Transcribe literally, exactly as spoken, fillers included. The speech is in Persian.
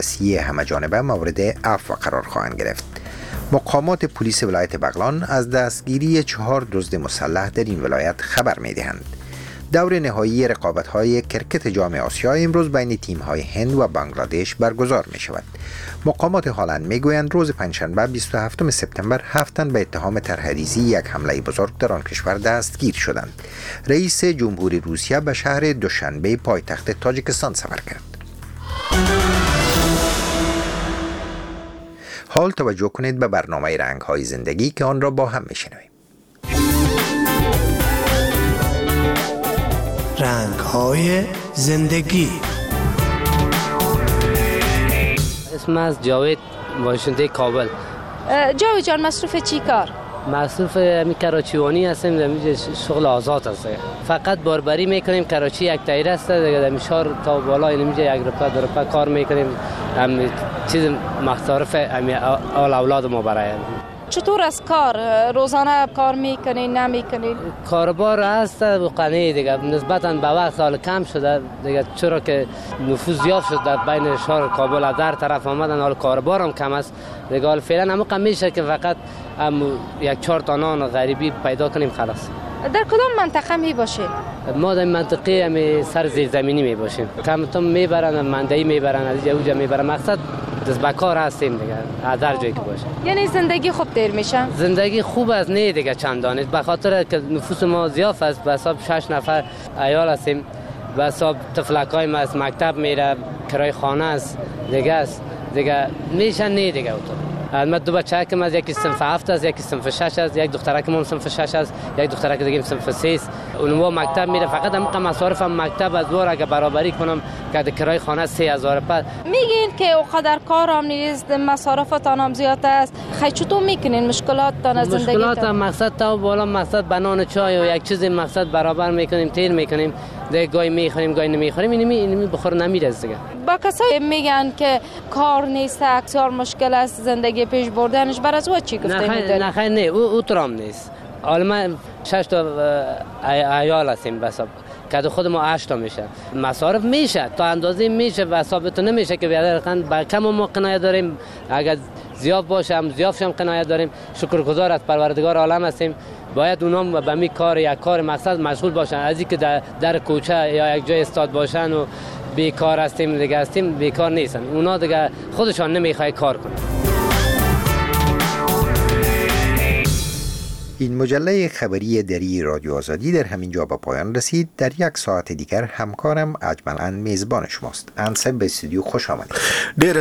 سیاسی همه‌جانبه مورد عفو قرار خواهند گرفت. مقامات پلیس ولایت بغلان از دستگیری چهار دزد مسلح در این ولایت خبر می‌دهند. دور نهایی رقابت‌های کرکت جام آسیا امروز بین تیم‌های هند و بنگلادش برگزار می‌شود. مقامات هلند می‌گویند روز پنجشنبه بیست و هفتم سپتامبر هفت تن به اتهام طرحریزی یک حمله بزرگ در آن کشور دستگیر شدند. رئیس جمهوری روسیه به شهر دوشنبه پایتخت تاجیکستان سفر کرد. حال توجه کنید به برنامه رنگ‌های زندگی که آن را با هم می‌شنویم. رنگ‌های زندگی. اسم از جاوید، باشنده کابل. جاوید جان، مصروف چی کار؟ مصروف می کراچیوانی هستیم، در شغل آزاد هست. فقط باربری میکنیم. کراچی یک تایر است، در میشار تا بالا اینجا یک رپا دو رپا کار میکنیم. هم چیز مصارف اول اولاد ما برای. چطور از کار؟ روزانه کار میکنین نمیکنین؟ کاربار هست و قنی دیگه نسبتاً به وقت سال کم شده دیگه، چرا که نفوذ زیاد شد در بین شهر کابل در طرف آمدن، حال کاربار هم کم است دیگه. حال فعلا همون کم میشه که فقط هم یک چهار تا نان غریبی پیدا کنیم خلاص. در کدام منطقه می باشین؟ ما در منطقه همی سر زیرزمینی می باشیم. کمتون میبرن، مندهی میبرن، از اینجا اونجا میبرن. مقصد دست به کار هستیم دیگه، هر جایی که باشه. یعنی زندگی خوب دیر میشه؟ زندگی خوب است نه دیگه چندانی، به خاطر که نفوس ما زیاد است. به حساب شش نفر عیال هستیم، به حساب طفلکای ما از مکتب میره، کرای خانه است دیگه است دیگه، میشه نه دیگه اونطور. البته دو بچه که از یکی صنف هفت است، یکی صنف شش است، یک دخترک ما صنف شش است، یک دخترک دیگه صنف سه است. اونها مکتب میره. فقط هم مصارف هم مکتب از دور اگه برابری کنم که کرای خانه سه هزار پس. میگین که اوقدر کارم نیست، مصارفتان هم زیاد است. خیلی چطور میکنین مشکلات تان زندگی؟ مشکلات هم مقصد تا بالا مقصد بنان چای و یک چیز مقصد برابر میکنیم، تیر میکنیم. دیگه گاهی میخوریم گاهی نمیخوریم. اینمی اینمی بخور نمیرسه دیگه. با کسایی میگن که کار نیست، اکثر مشکل است زندگی پیش بردنش، بر از او چی گفته میدونی؟ نه خیر نه، او او ترام نیست. حالا من شش تا عیال هستیم به حساب که خود ما هشت تا میشه. مصارف میشه تا اندازه میشه و حسابتون نمیشه که بیادرخند با کم ما قنایه داریم. اگر زیاد باشه هم زیاد هم قنایه داریم. شکرگزار از پروردگار عالم هستیم. باید اونام به می کار یک کار مقصد مشغول باشن، از اینکه در, در کوچه یا یک جای استاد باشن و بیکار هستیم دیگه هستیم، بیکار نیستن. اونا دیگه خودشان نمیخوای کار کنن. این مجله خبری دری رادیو آزادی در همین جا به پایان رسید. در یک ساعت دیگر همکارم اجمل اند میزبان شماست. انصب به استودیو خوش آمدید.